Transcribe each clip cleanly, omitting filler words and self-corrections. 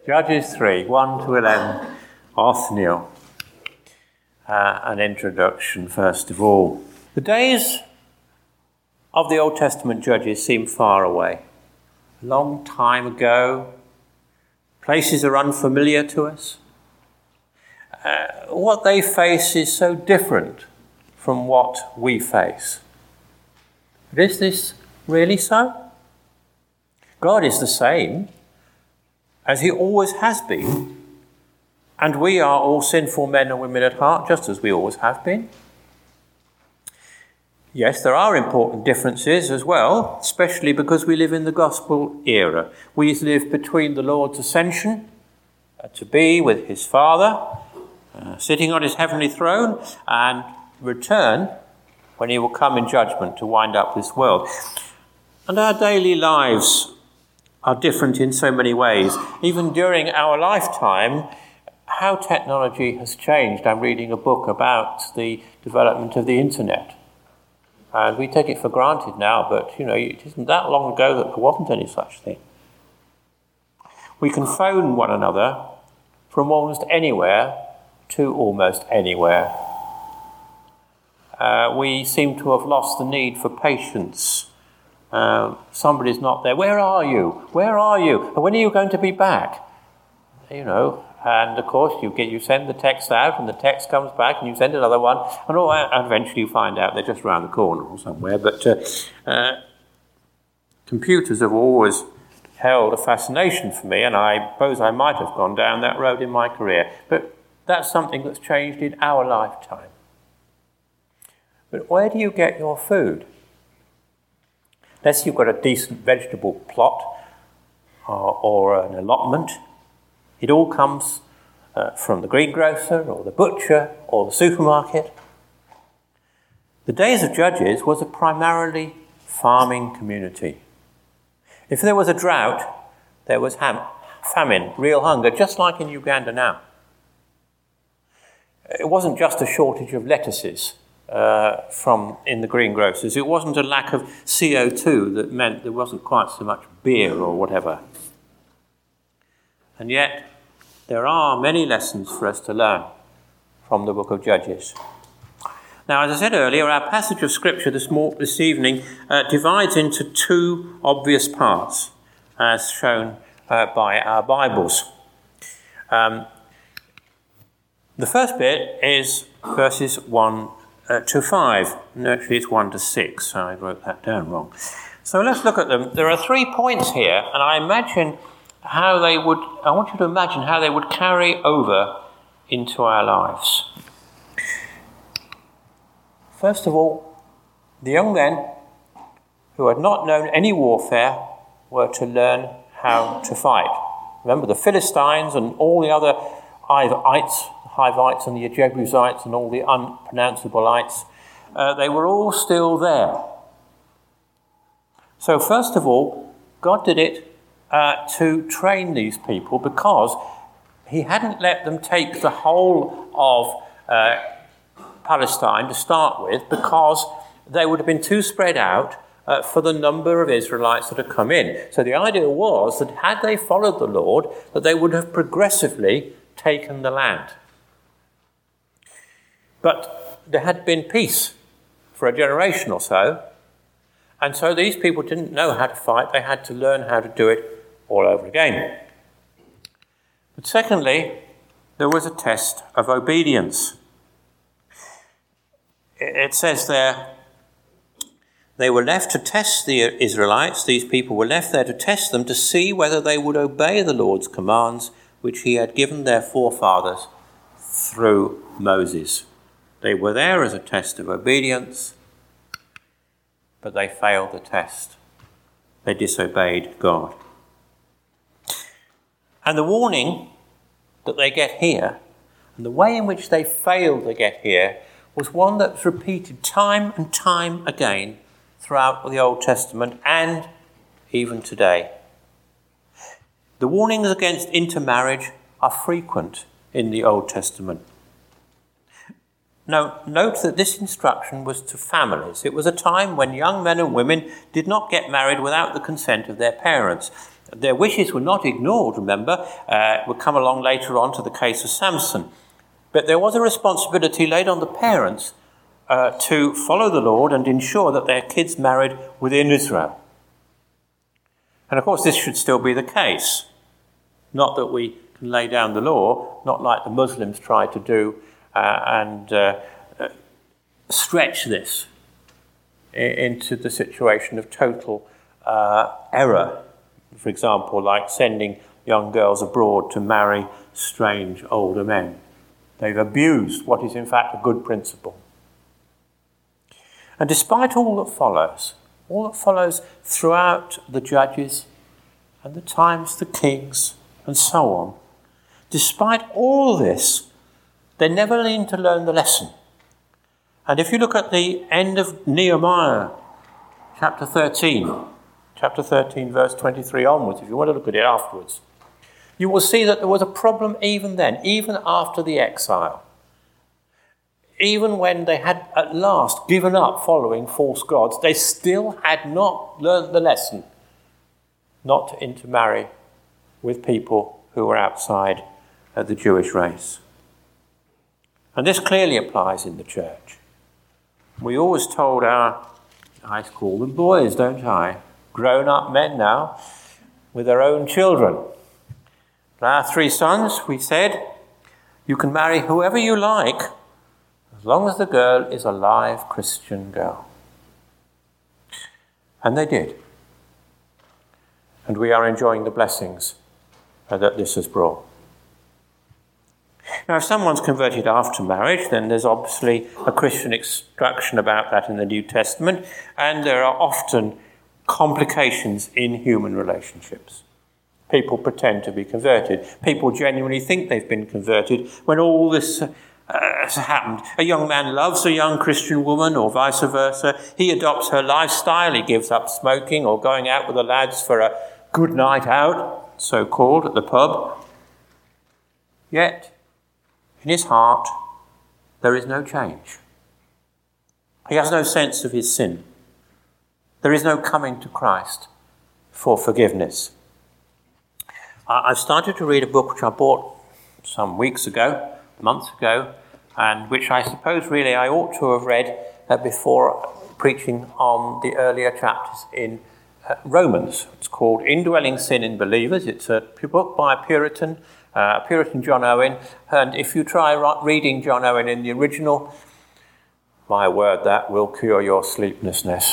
Judges 3, 1 to 11, Othniel. An introduction, first of all. The days of the Old Testament judges seem far away. A long time ago. Places are unfamiliar to us. What they face is so different from what we face. But is this really so? God is the same as he always has been, and we are all sinful men and women at heart, just as we always have been. Yes, there are important differences as well, especially because we live in the gospel era. We live between the Lord's ascension to be with his Father, sitting on his heavenly throne, and return when he will come in judgment to wind up this world. And our daily lives are different in so many ways. Even during our lifetime, how technology has changed. I'm reading a book about the development of the internet. And we take it for granted now, but, it isn't that long ago that there wasn't any such thing. We can phone one another from almost anywhere to almost anywhere. We seem to have lost the need for patience. Somebody's not there. Where are you? Where are you? And when are you going to be back? And of course you send the text out, and the text comes back, and you send another one, and eventually you find out they're just around the corner or somewhere. But computers have always held a fascination for me, and I suppose I might have gone down that road in my career. But that's something that's changed in our lifetime. But where do you get your food? Unless you've got a decent vegetable plot or an allotment, it all comes from the greengrocer or the butcher or the supermarket. The days of Judges was a primarily farming community. If there was a drought, there was famine, real hunger, just like in Uganda now. It wasn't just a shortage of lettuces in the greengrocers. It wasn't a lack of CO2 that meant there wasn't quite so much beer or whatever. And yet, there are many lessons for us to learn from the book of Judges. Now, as I said earlier, our passage of Scripture this evening divides into two obvious parts, as shown by our Bibles. The first bit is verses 1 to 5. No, actually, it's 1 to 6, so I wrote that down wrong. So let's look at them. There are 3 points here, and I want you to imagine how they would carry over into our lives. First of all, the young men who had not known any warfare were to learn how to fight. Remember, the Philistines and all the other Hivites and the Jebusites and all the unpronounceableites, they were all still there. So first of all, God did it to train these people, because he hadn't let them take the whole of Palestine to start with, because they would have been too spread out for the number of Israelites that had come in. So the idea was that had they followed the Lord, that they would have progressively taken the land. But there had been peace for a generation or so, and so these people didn't know how to fight. They had to learn how to do it all over again. But secondly, there was a test of obedience. It says there, they were left to test the Israelites. These people were left there to test them, to see whether they would obey the Lord's commands, which he had given their forefathers through Moses. They were there as a test of obedience, but they failed the test. They disobeyed God. And the warning that they get here, and the way in which they failed to get here, was one that's repeated time and time again throughout the Old Testament and even today. The warnings against intermarriage are frequent in the Old Testament. Now, note that this instruction was to families. It was a time when young men and women did not get married without the consent of their parents. Their wishes were not ignored, remember. We'll come along later on to the case of Samson. But there was a responsibility laid on the parents to follow the Lord and ensure that their kids married within Israel. And of course this should still be the case. Not that we can lay down the law, not like the Muslims try to do, and stretch this into the situation of total error. For example, like sending young girls abroad to marry strange older men. They've abused what is in fact a good principle. And despite all that follows throughout the Judges and the times, the Kings, and so on, despite all this, they never seem to learn the lesson. And if you look at the end of Nehemiah, chapter 13, verse 23 onwards, if you want to look at it afterwards, you will see that there was a problem even then, even after the exile. Even when they had at last given up following false gods, they still had not learned the lesson not to intermarry with people who were outside the Jewish race. And this clearly applies in the church. We always told I call them boys, don't I? Grown-up men now, with their own children. Our 3 sons, we said, you can marry whoever you like, as long as the girl is a live Christian girl. And they did. And we are enjoying the blessings that this has brought. Now, if someone's converted after marriage, then there's obviously a Christian instruction about that in the New Testament, and there are often complications in human relationships. People pretend to be converted. People genuinely think they've been converted when all this has happened. A young man loves a young Christian woman, or vice versa. He adopts her lifestyle. He gives up smoking or going out with the lads for a good night out, so-called, at the pub. Yet, in his heart, there is no change. He has no sense of his sin. There is no coming to Christ for forgiveness. I've started to read a book which I bought some months ago, and which I suppose really I ought to have read before preaching on the earlier chapters in Romans. It's called Indwelling Sin in Believers. It's a book by a Puritan John Owen, and if you try reading John Owen in the original, my word, that will cure your sleeplessness.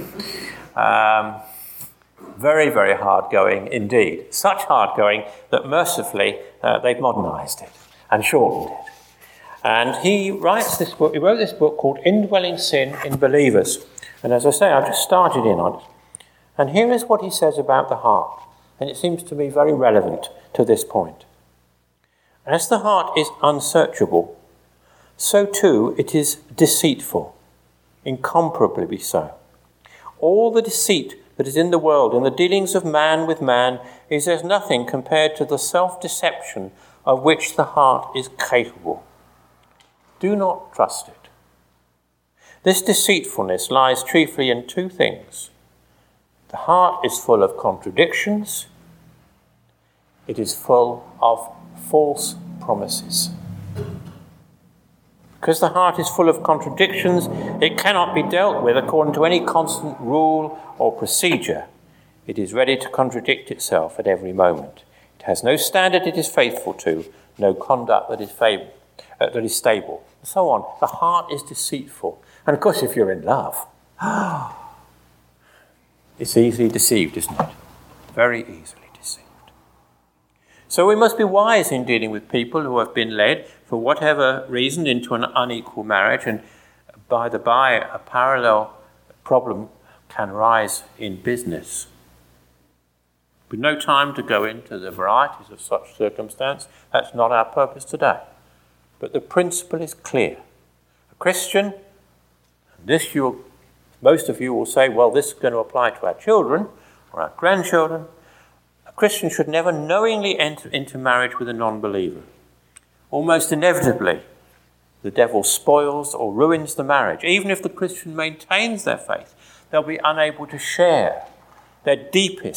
Very, very hard-going indeed. Such hard-going that mercifully they've modernised it and shortened it. And he wrote this book called Indwelling Sin in Believers. And as I say, I've just started in on it. And here is what he says about the heart. And it seems to me very relevant to this point. As the heart is unsearchable, so too it is deceitful, incomparably so. All the deceit that is in the world, in the dealings of man with man, is as nothing compared to the self-deception of which the heart is capable. Do not trust it. This deceitfulness lies chiefly in 2 things. The heart is full of contradictions. It is full of false promises. Because the heart is full of contradictions, it cannot be dealt with according to any constant rule or procedure. It is ready to contradict itself at every moment. It has no standard it is faithful to, no conduct that is stable, and so on. The heart is deceitful. And of course, if you're in love, it's easily deceived, isn't it? Very easily deceived. So we must be wise in dealing with people who have been led, for whatever reason, into an unequal marriage. And by the by, a parallel problem can rise in business. With no time to go into the varieties of such circumstance, that's not our purpose today. But the principle is clear. A Christian, and most of you will say, well, this is going to apply to our children or our grandchildren. A Christian should never knowingly enter into marriage with a non-believer. Almost inevitably, the devil spoils or ruins the marriage. Even if the Christian maintains their faith, they'll be unable to share their deepest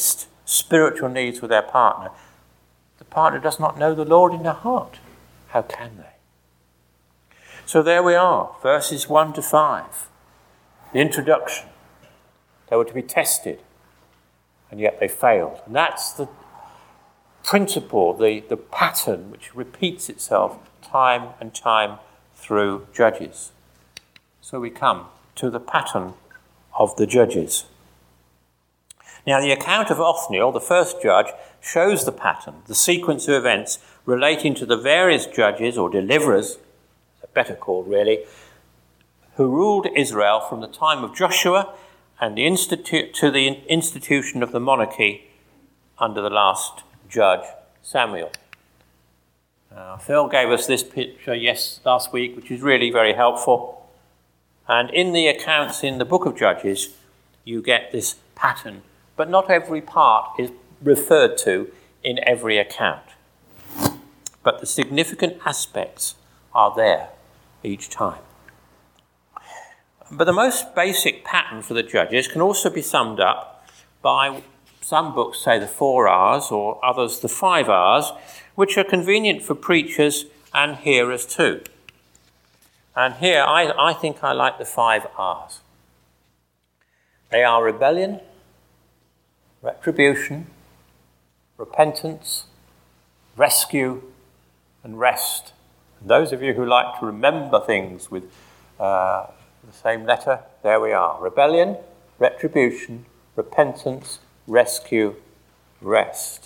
spiritual needs with their partner, the partner does not know the Lord in their heart. How can they? So there we are, verses 1 to 5. The introduction. They were to be tested, and yet they failed. And that's the principle, the pattern which repeats itself time and time through Judges. So we come to the pattern of the judges. Now, the account of Othniel, the first judge, shows the pattern, the sequence of events relating to the various judges or deliverers, better called really, who ruled Israel from the time of Joshua and the institution of the monarchy under the last judge, Samuel. Phil gave us this picture last week, which is really very helpful. And in the accounts in the book of Judges, you get this pattern, but not every part is referred to in every account. But the significant aspects are there each time. But the most basic pattern for the judges can also be summed up by, some books say, the 4 R's, or others the 5 R's, which are convenient for preachers and hearers too. And here I think I like the 5 R's. They are rebellion, retribution, repentance, rescue, and rest. And those of you who like to remember things with the same letter, there we are. Rebellion, retribution, repentance, rescue, rest.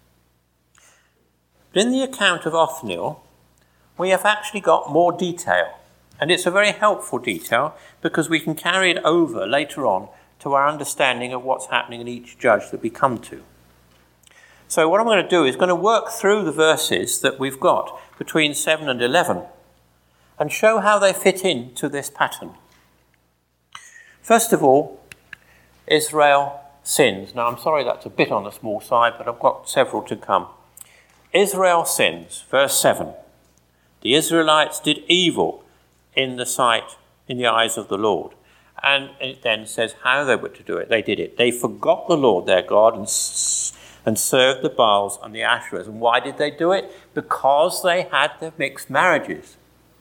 But in the account of Othniel, we have actually got more detail. And it's a very helpful detail because we can carry it over later on to our understanding of what's happening in each judge that we come to. So what I'm going to do is going to work through the verses that we've got between 7 and 11 and show how they fit into this pattern. First of all, Israel sins. Now I'm sorry that's a bit on the small side, but I've got several to come. Israel sins, verse 7. The Israelites did evil in the eyes of the Lord. And it then says how they were to do it. They did it. They forgot the Lord their God and served the Baals and the Asherahs. And why did they do it? Because they had the mixed marriages.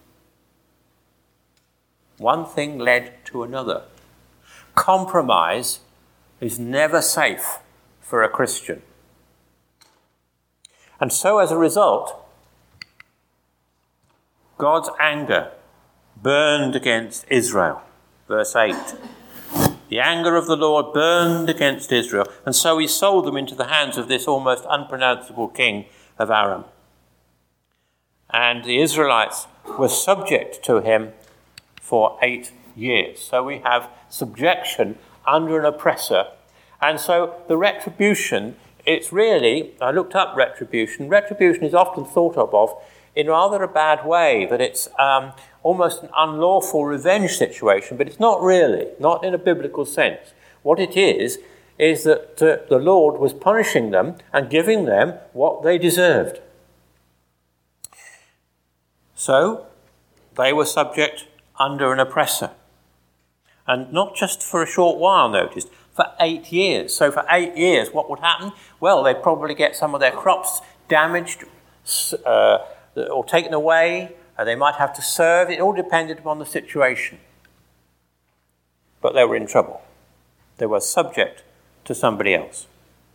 One thing led to another. Compromise is never safe for a Christian. And so as a result, God's anger burned against Israel. Verse 8. The anger of the Lord burned against Israel, and so he sold them into the hands of this almost unpronounceable king of Aram. And the Israelites were subject to him for 8 years. So we have subjection under an oppressor. And so the retribution, it's really, I looked up retribution. Retribution is often thought of in rather a bad way, that it's almost an unlawful revenge situation, but it's not really, not in a biblical sense. What it is that the Lord was punishing them and giving them what they deserved. So they were subject under an oppressor. And not just for a short while, noticed, for 8 years. So for 8 years, what would happen? Well, they'd probably get some of their crops damaged or taken away. They might have to serve. It all depended upon the situation. But they were in trouble. They were subject to somebody else.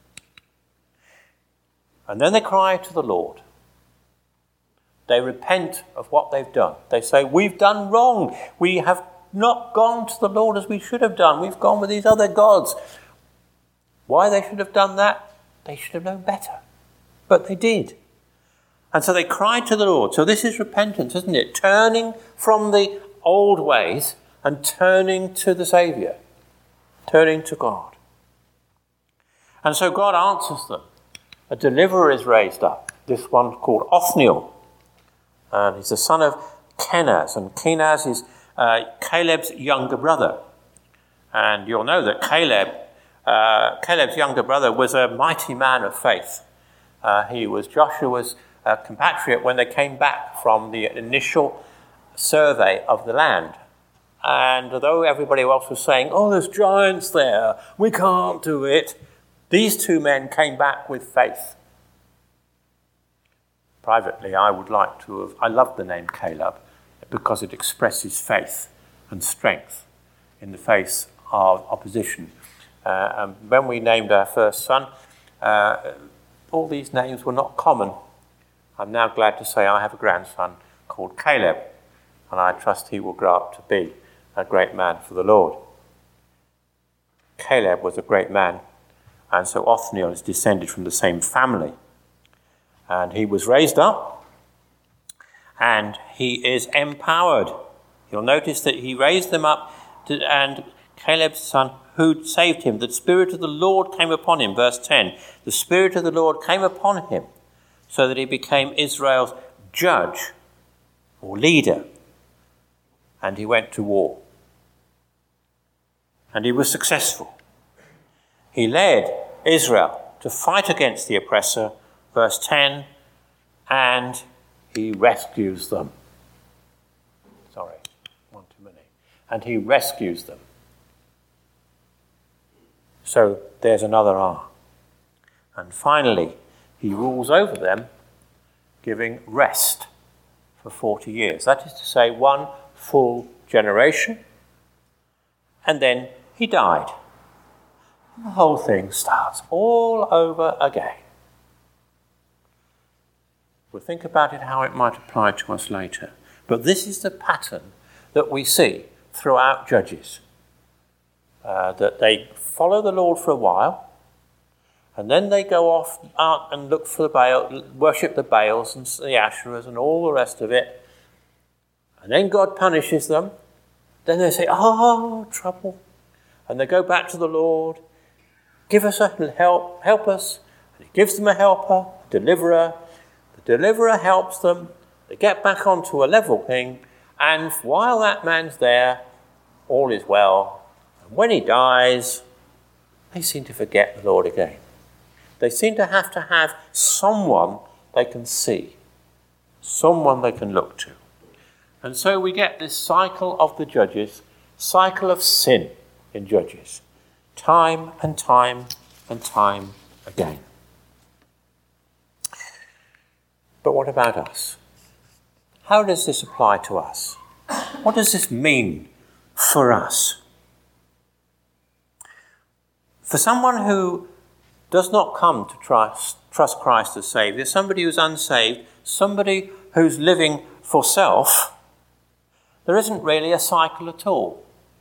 And then they cry to the Lord. They repent of what they've done. They say, we've done wrong. We have not gone to the Lord as we should have done. We've gone with these other gods. Why they should have done that? They should have known better. But they did. And so they cried to the Lord. So this is repentance, isn't it? Turning from the old ways and turning to the Saviour. Turning to God. And so God answers them. A deliverer is raised up. This one called Othniel. And he's the son of Kenaz. And Kenaz is Caleb's younger brother. And you'll know that Caleb's younger brother was a mighty man of faith. He was Joshua's compatriot when they came back from the initial survey of the land. And although everybody else was saying, oh, there's giants there, we can't do it, These two men came back with faith. Privately, I love the name Caleb because it expresses faith and strength in the face of opposition. When we named our first son, all these names were not common. I'm now glad to say I have a grandson called Caleb, and I trust he will grow up to be a great man for the Lord. Caleb was a great man, and so Othniel is descended from the same family. And he was raised up, and he is empowered. You'll notice that he raised them up, and Caleb's son, who saved him, the Spirit of the Lord came upon him. Verse 10, the Spirit of the Lord came upon him, so that he became Israel's judge or leader. And he went to war. And he was successful. He led Israel to fight against the oppressor, verse 10, and he rescues them. And he rescues them. So there's another R. And finally, he rules over them, giving rest for 40 years. That is to say, one full generation. And then he died. And the whole thing starts all over again. We'll think about it, how it might apply to us later. But this is the pattern that we see throughout Judges. That they follow the Lord for a while, and then they go off out and look for the Baal, worship the Baals and the Asherahs and all the rest of it. And then God punishes them. Then they say, oh, trouble. And they go back to the Lord. Give us a help us. And he gives them a helper, a deliverer. The deliverer helps them. They get back onto a level thing. And while that man's there, all is well. And when he dies, they seem to forget the Lord again. They seem to have someone they can see, someone they can look to. And so we get this cycle of the Judges, cycle of sin in Judges, time and time and time again. But what about us? How does this apply to us? What does this mean for us? For someone who does not come to trust Christ as Saviour, somebody who's unsaved, somebody who's living for self, there isn't really a cycle at all.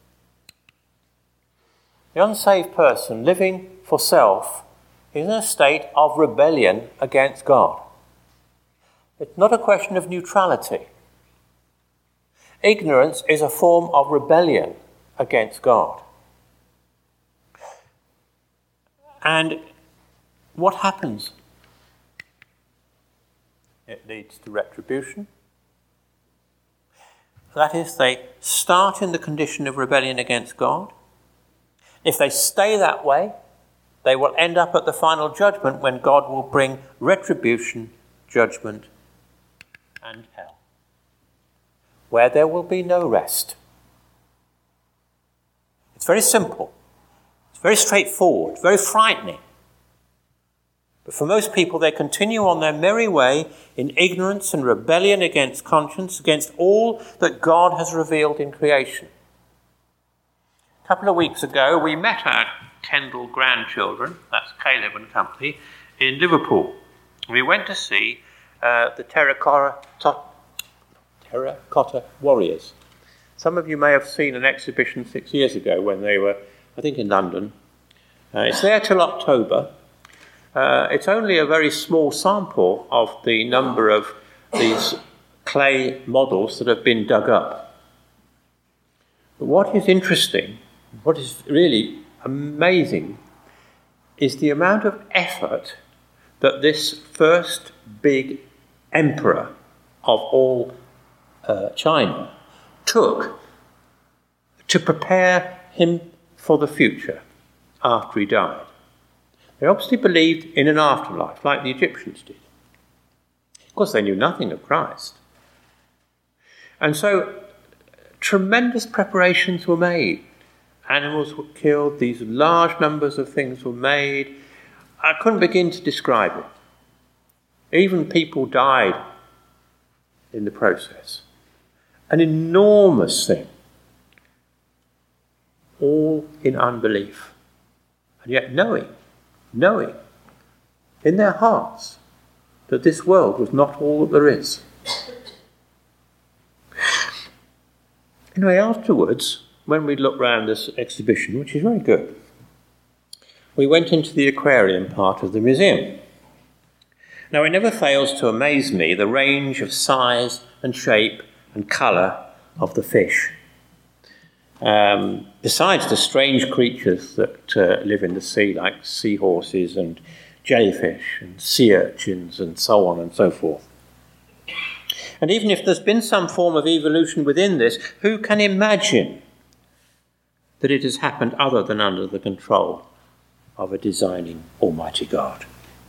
The unsaved person living for self is in a state of rebellion against God. It's not a question of neutrality. Ignorance is a form of rebellion against God. And what happens? It leads to retribution. That is, they start in the condition of rebellion against God. If they stay that way, they will end up at the final judgment when God will bring retribution, judgment, and hell, where there will be no rest. It's very simple. It's very straightforward, very frightening. But for most people, they continue on their merry way in ignorance and rebellion against conscience, against all that God has revealed in creation. A couple of weeks ago, we met our Kendall grandchildren, that's Caleb and company, in Liverpool. We went to see the Terracotta Warriors. Some of you may have seen an exhibition 6 years ago when they were, I think, in London. It's there till October. It's only a very small sample of the number of these clay models that have been dug up. But what is interesting, what is really amazing, is the amount of effort that this first big emperor of all China took to prepare him for the future after he died. They obviously believed in an afterlife, like the Egyptians did. Of course, they knew nothing of Christ. And so, tremendous preparations were made. Animals were killed, these large numbers of things were made. I couldn't begin to describe it. Even people died in the process. An enormous thing. All in unbelief. And yet knowing in their hearts that this world was not all that there is. Anyway, afterwards, when we looked round this exhibition, which is very good, we went into the aquarium part of the museum. Now, it never fails to amaze me the range of size and shape and colour of the fish. Besides the strange creatures that live in the sea, like seahorses and jellyfish and sea urchins and so on and so forth. And even if there's been some form of evolution within this, who can imagine that it has happened other than under the control of a designing Almighty God?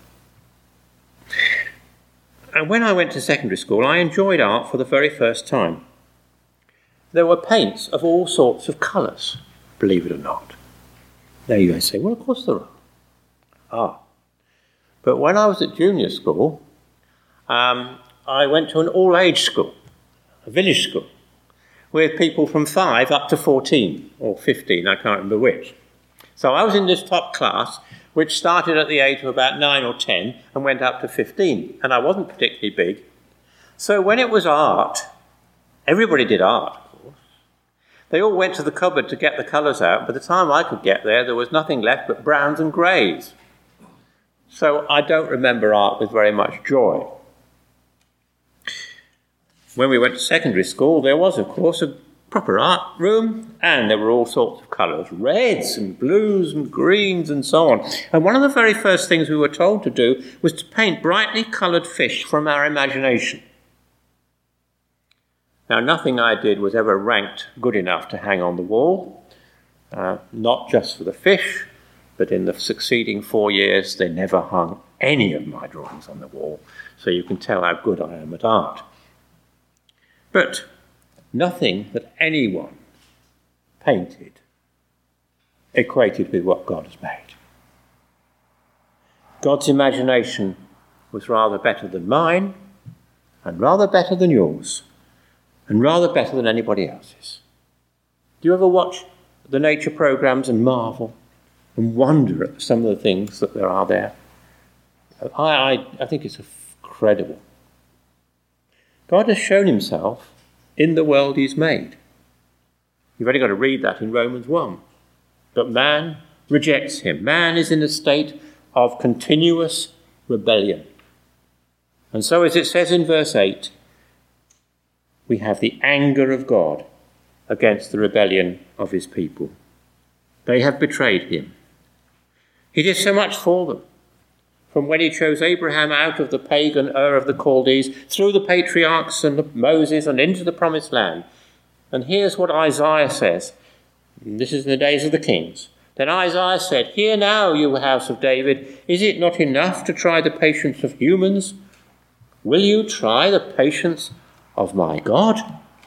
And when I went to secondary school, I enjoyed art for the very first time. There were paints of all sorts of colours, believe it or not. Now you may say, well, of course there are. But when I was at junior school, I went to an all-age school, a village school, with people from 5 up to 14, or 15, I can't remember which. So I was in this top class, which started at the age of about 9 or 10 and went up to 15, and I wasn't particularly big. So when it was art, everybody did art, of course. They all went to the cupboard to get the colours out. By the time I could get there was nothing left but browns and greys. So I don't remember art with very much joy. When we went to secondary school, there was, of course, a proper art room, and there were all sorts of colours, reds and blues and greens and so on. And one of the very first things we were told to do was to paint brightly coloured fish from our imagination. Now, nothing I did was ever ranked good enough to hang on the wall, not just for the fish, but in the succeeding 4 years, they never hung any of my drawings on the wall, so you can tell how good I am at art. But nothing that anyone painted equated with what God has made. God's imagination was rather better than mine, and rather better than yours, and rather better than anybody else's. Do you ever watch the nature programs and marvel and wonder at some of the things that there are there? I think it's incredible. God has shown himself in the world he's made. You've only got to read that in Romans 1. But man rejects him. Man is in a state of continuous rebellion. And so, as it says in verse 8, we have the anger of God against the rebellion of his people. They have betrayed him. He did so much for them. From when he chose Abraham out of the pagan Ur of the Chaldees, through the patriarchs and Moses and into the promised land. And here's what Isaiah says. This is in the days of the kings. Then Isaiah said, "Hear now, you house of David, is it not enough to try the patience of humans? Will you try the patience of my God?"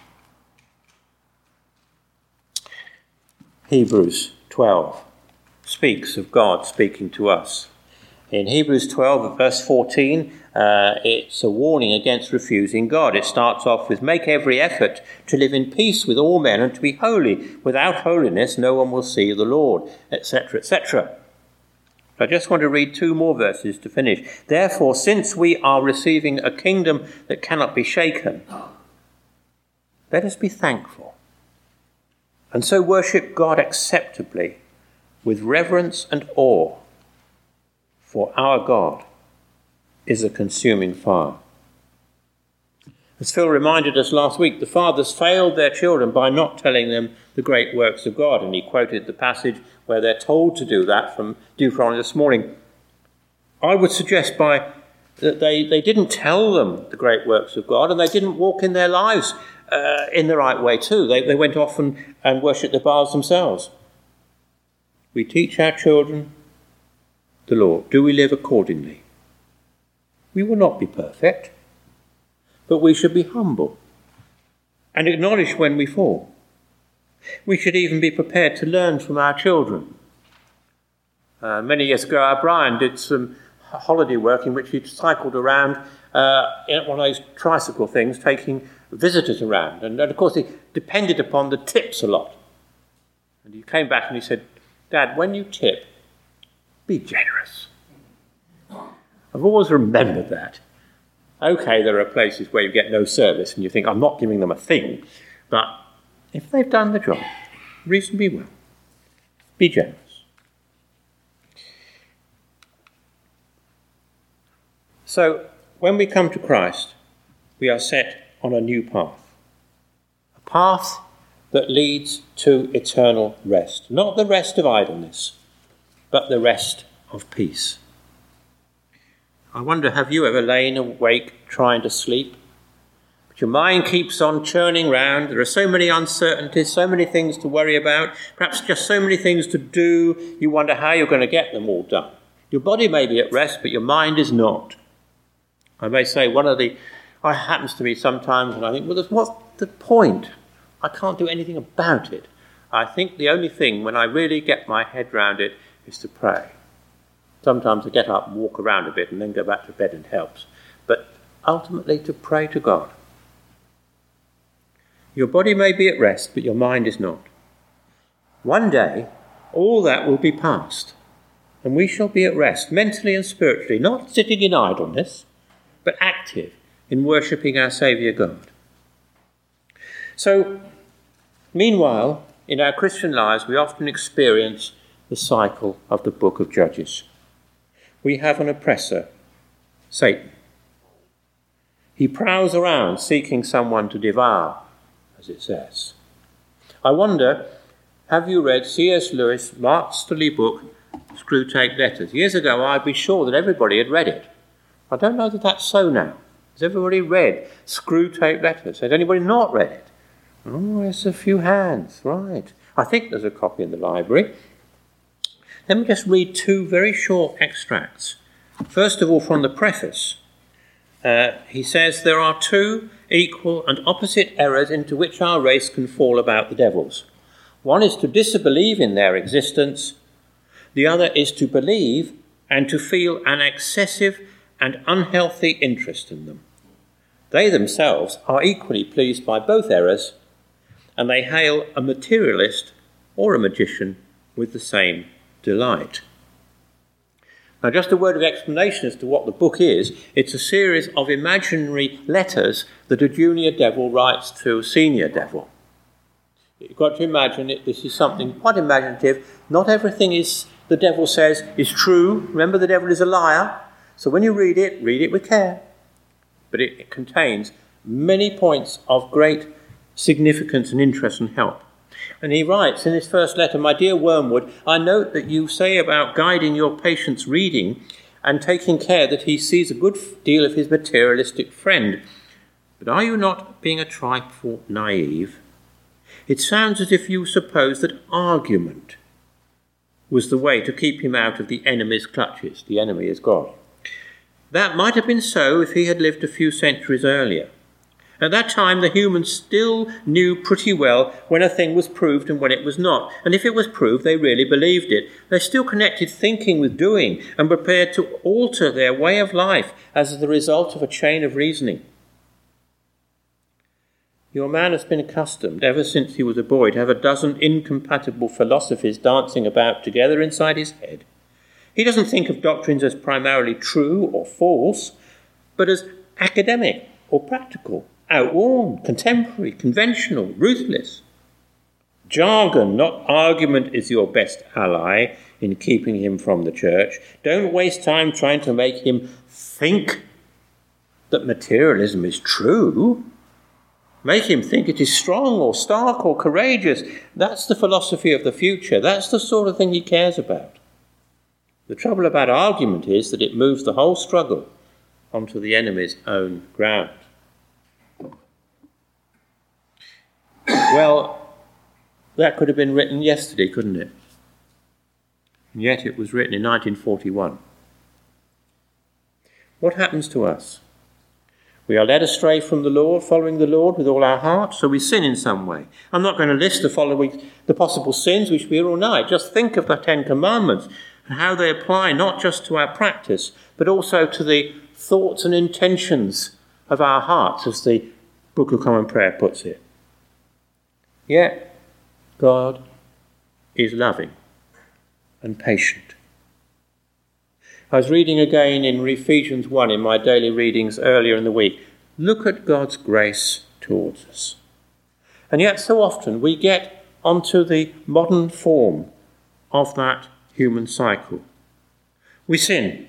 Hebrews 12 speaks of God speaking to us. In Hebrews 12, verse 14, it's a warning against refusing God. It starts off with, "Make every effort to live in peace with all men and to be holy. Without holiness, no one will see the Lord," etc., etc. I just want to read 2 more verses to finish. "Therefore, since we are receiving a kingdom that cannot be shaken, let us be thankful, and so worship God acceptably with reverence and awe. For our God is a consuming fire." As Phil reminded us last week, the fathers failed their children by not telling them the great works of God. And he quoted the passage where they're told to do that from Deuteronomy this morning. I would suggest that they didn't tell them the great works of God, and they didn't walk in their lives in the right way too. They went off and worshipped the Baals themselves. We teach our children the Lord. Do we live accordingly? We will not be perfect, but we should be humble and acknowledge when we fall. We should even be prepared to learn from our children. Many years ago, Brian did some holiday work in which he cycled around in one of those tricycle things, taking visitors around. And of course, he depended upon the tips a lot. And he came back and he said, "Dad, when you tip, be generous." I've always remembered that. Okay, there are places where you get no service and you think, I'm not giving them a thing. But if they've done the job reasonably well, be generous. So, when we come to Christ, we are set on a new path. A path that leads to eternal rest. Not the rest of idleness, but the rest of peace. I wonder, have you ever lain awake trying to sleep? But your mind keeps on churning round. There are so many uncertainties, so many things to worry about, perhaps just so many things to do. You wonder how you're going to get them all done. Your body may be at rest, but your mind is not. I may say it happens to me sometimes, and I think, well, what's the point? I can't do anything about it. I think the only thing, when I really get my head round it, is to pray. Sometimes I get up and walk around a bit and then go back to bed and helps. But ultimately to pray to God. Your body may be at rest, but your mind is not. One day, all that will be past, and we shall be at rest, mentally and spiritually, not sitting in idleness, but active in worshipping our Saviour God. So, meanwhile, in our Christian lives, we often experience the cycle of the book of Judges. We have an oppressor, Satan. He prowls around seeking someone to devour, as it says. I wonder, have you read C.S. Lewis' masterly book, Screwtape Letters? Years ago, I'd be sure that everybody had read it. I don't know that that's so now. Has everybody read Screwtape Letters? Has anybody not read it? Oh, there's a few hands, right. I think there's a copy in the library. Let me just read two very short extracts. First of all, from the preface. He says, there are two equal and opposite errors into which our race can fall about the devils. One is to disbelieve in their existence. The other is to believe and to feel an excessive and unhealthy interest in them. They themselves are equally pleased by both errors, and they hail a materialist or a magician with the same delight. Now, just a word of explanation as to what the book is. It's a series of imaginary letters that a junior devil writes to a senior devil. You've got to imagine it. This is something quite imaginative. Not everything the devil says is true. Remember, the devil is a liar. So when you read it with care. But it contains many points of great significance and interest and help. And he writes in his first letter, "My dear Wormwood, I note that you say about guiding your patient's reading and taking care that he sees a good deal of his materialistic friend. But are you not being a trifle naive? It sounds as if you suppose that argument was the way to keep him out of the enemy's clutches." The enemy is God. "That might have been so if he had lived a few centuries earlier. At that time, the humans still knew pretty well when a thing was proved and when it was not. And if it was proved, they really believed it. They still connected thinking with doing and prepared to alter their way of life as the result of a chain of reasoning. Your man has been accustomed, ever since he was a boy, to have a dozen incompatible philosophies dancing about together inside his head. He doesn't think of doctrines as primarily true or false, but as academic or practical, outworn, contemporary, conventional, ruthless. Jargon, not argument, is your best ally in keeping him from the church. Don't waste time trying to make him think that materialism is true. Make him think it is strong or stark or courageous. That's the philosophy of the future. That's the sort of thing he cares about. The trouble about argument is that it moves the whole struggle onto the enemy's own ground. Well, that could have been written yesterday, couldn't it? And yet it was written in 1941. What happens to us? We are led astray from the Lord, following the Lord with all our heart, so we sin in some way. I'm not going to list the possible sins which we all know. Just think of the 10 Commandments. and how they apply not just to our practice, but also to the thoughts and intentions of our hearts, as the Book of Common Prayer puts it. Yet, God is loving and patient. I was reading again in Ephesians 1 in my daily readings earlier in the week. Look at God's grace towards us. And yet so often we get onto the modern form of that human cycle. We sin.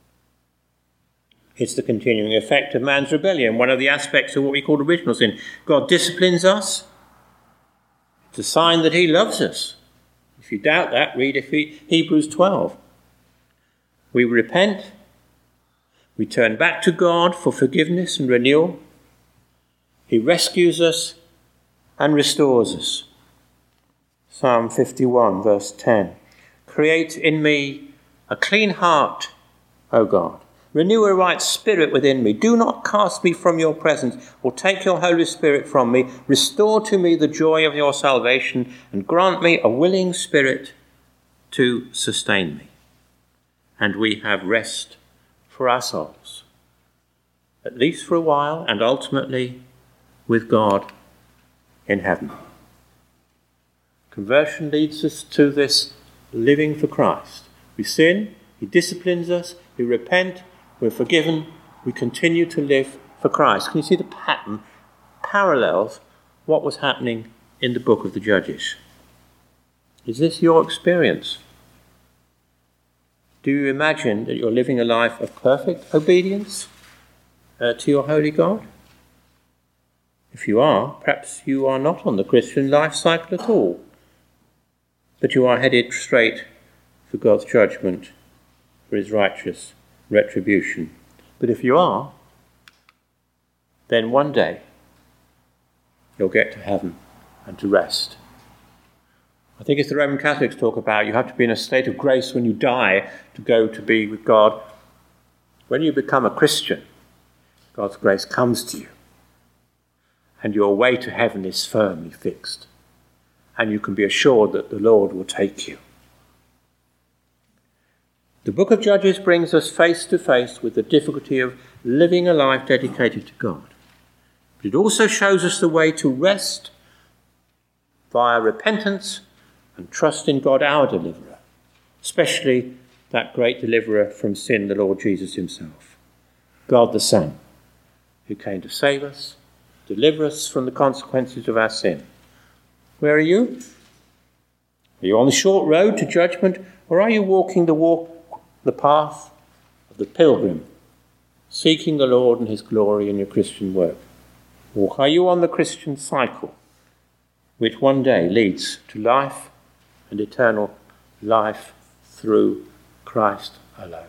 It's the continuing effect of man's rebellion, one of the aspects of what we call original sin. God disciplines us. It's a sign that he loves us. If you doubt that, read Hebrews 12. We repent. We turn back to God for forgiveness and renewal. He rescues us and restores us. Psalm 51, verse 10. Create in me a clean heart, O God. Renew a right spirit within me. Do not cast me from your presence or take your Holy Spirit from me. Restore to me the joy of your salvation and grant me a willing spirit to sustain me. And we have rest for our souls, at least for a while, and ultimately with God in heaven. Conversion leads us to this living for Christ. We sin, he disciplines us, we repent, we're forgiven, we continue to live for Christ. Can you see the pattern parallels what was happening in the book of the Judges? Is this your experience? Do you imagine that you're living a life of perfect obedience to your holy God? If you are, perhaps you are not on the Christian life cycle at all, but you are headed straight for God's judgment, for his righteous retribution. But if you are, then one day you'll get to heaven and to rest. I think it's the Roman Catholics talk about you have to be in a state of grace when you die to go to be with God. When you become a Christian, God's grace comes to you, and your way to heaven is firmly fixed, and you can be assured that the Lord will take you. The book of Judges brings us face to face with the difficulty of living a life dedicated to God. But it also shows us the way to rest via repentance and trust in God, our deliverer, especially that great deliverer from sin, the Lord Jesus himself, God the Son, who came to save us, deliver us from the consequences of our sin. Where are you? Are you on the short road to judgment, or are you walking the path of the pilgrim, seeking the Lord and his glory in your Christian work? Or are you on the Christian cycle, which one day leads to life and eternal life through Christ alone?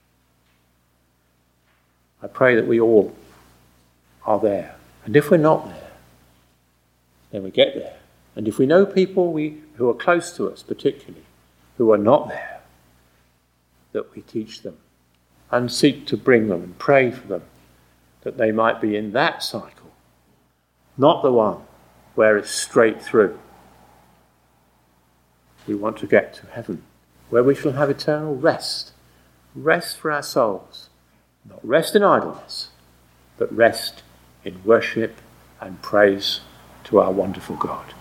I pray that we all are there. And if we're not there, then we get there. And if we know people who are close to us, particularly, who are not there, that we teach them and seek to bring them and pray for them, that they might be in that cycle, not the one where it's straight through. We want to get to heaven, where we shall have eternal rest for our souls, not rest in idleness, but rest in worship and praise to our wonderful God.